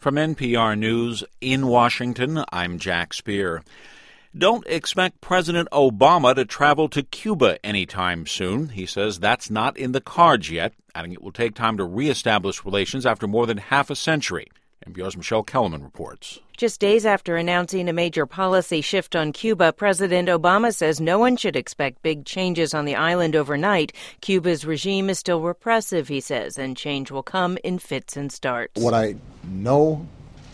From NPR News in Washington, I'm Jack Speer. Don't expect President Obama to travel to Cuba anytime soon. He says that's not in the cards yet, adding it will take time to reestablish relations after more than half a century. NPR's Michelle Kellerman reports. Just days after announcing a major policy shift on Cuba, President Obama says no one should expect big changes on the island overnight. Cuba's regime is still repressive, he says, and change will come in fits and starts. What I know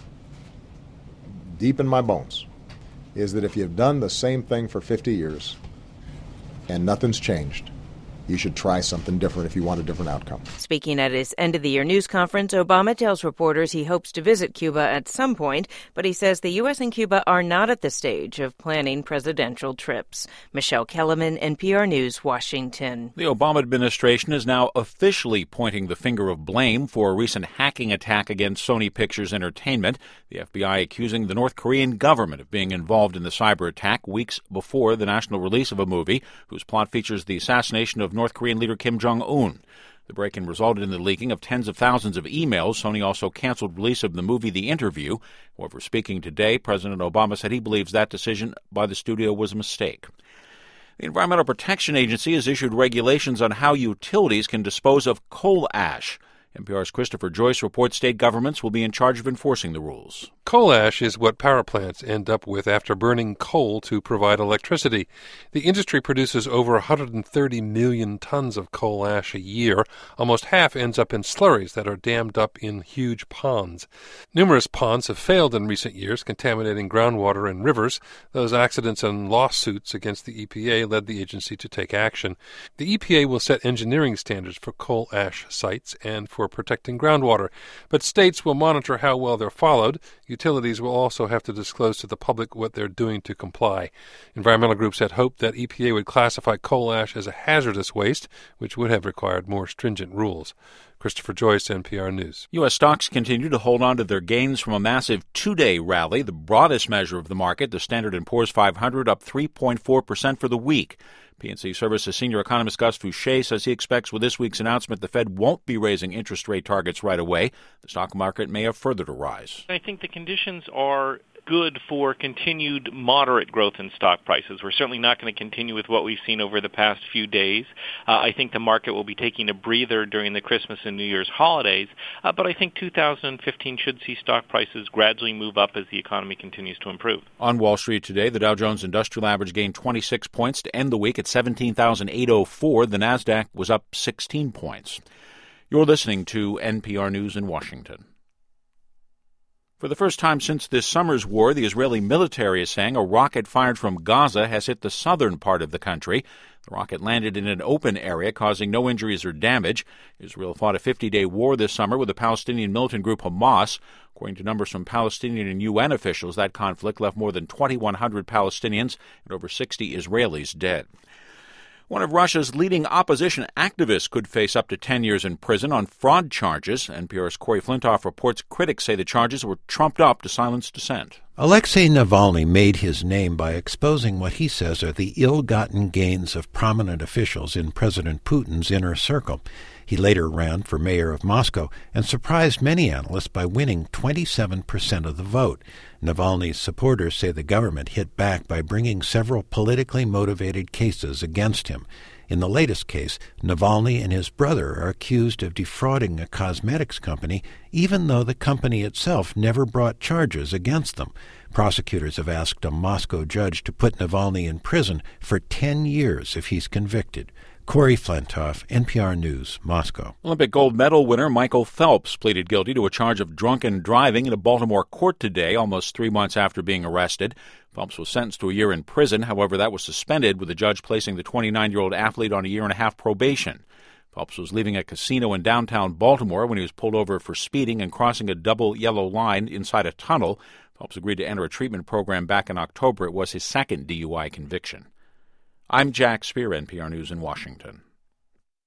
deep in my bones is that if you've done the same thing for 50 years and nothing's changed, you should try something different if you want a different outcome. Speaking at his end-of-the-year news conference, Obama tells reporters he hopes to visit Cuba at some point, but he says the U.S. and Cuba are not at the stage of planning presidential trips. Michelle Kellerman, NPR News, Washington. The Obama administration is now officially pointing the finger of blame for a recent hacking attack against Sony Pictures Entertainment. The FBI accusing the North Korean government of being involved in the cyber attack weeks before the national release of a movie whose plot features the assassination of North Korean leader Kim Jong-un. The break-in resulted in the leaking of tens of thousands of emails. Sony also canceled release of the movie The Interview. However, speaking today, President Obama said he believes that decision by the studio was a mistake. The Environmental Protection Agency has issued regulations on how utilities can dispose of coal ash. NPR's Christopher Joyce reports state governments will be in charge of enforcing the rules. Coal ash is what power plants end up with after burning coal to provide electricity. The industry produces over 130 million tons of coal ash a year. Almost half ends up in slurries that are dammed up in huge ponds. Numerous ponds have failed in recent years, contaminating groundwater and rivers. Those accidents and lawsuits against the EPA led the agency to take action. The EPA will set engineering standards for coal ash sites and for protecting groundwater, but states will monitor how well they're followed. Utilities will also have to disclose to the public what they're doing to comply. Environmental groups had hoped that EPA would classify coal ash as a hazardous waste, which would have required more stringent rules. Christopher Joyce, NPR News. U.S. stocks continue to hold on to their gains from a massive two-day rally, the broadest measure of the market. The Standard & Poor's 500 up 3.4% for the week. PNC Services senior economist Gus Fouché says he expects with this week's announcement the Fed won't be raising interest rate targets right away. The stock market may have further to rise. I think the conditions are good for continued moderate growth in stock prices. We're certainly not going to continue with what we've seen over the past few days. I think the market will be taking a breather during the Christmas and New Year's holidays, but I think 2015 should see stock prices gradually move up as the economy continues to improve. On Wall Street today, the Dow Jones Industrial Average gained 26 points to end the week at 17,804. The Nasdaq was up 16 points. You're listening to NPR News in Washington. For the first time since this summer's war, the Israeli military is saying a rocket fired from Gaza has hit the southern part of the country. The rocket landed in an open area, causing no injuries or damage. Israel fought a 50-day war this summer with the Palestinian militant group Hamas. According to numbers from Palestinian and UN officials, that conflict left more than 2,100 Palestinians and over 60 Israelis dead. One of Russia's leading opposition activists could face up to 10 years in prison on fraud charges. NPR's Corey Flintoff reports critics say the charges were trumped up to silence dissent. Alexei Navalny made his name by exposing what he says are the ill-gotten gains of prominent officials in President Putin's inner circle. He later ran for mayor of Moscow and surprised many analysts by winning 27% of the vote. Navalny's supporters say the government hit back by bringing several politically motivated cases against him. In the latest case, Navalny and his brother are accused of defrauding a cosmetics company, even though the company itself never brought charges against them. Prosecutors have asked a Moscow judge to put Navalny in prison for 10 years if he's convicted. Corey Flintoff, NPR News, Moscow. Olympic gold medal winner Michael Phelps pleaded guilty to a charge of drunken driving in a Baltimore court today, almost 3 months after being arrested. Phelps was sentenced to a year in prison. However, that was suspended, with the judge placing the 29-year-old athlete on a year-and-a-half probation. Phelps was leaving a casino in downtown Baltimore when he was pulled over for speeding and crossing a double yellow line inside a tunnel. Phelps agreed to enter a treatment program back in October. It was his second DUI conviction. I'm Jack Speer, NPR News in Washington.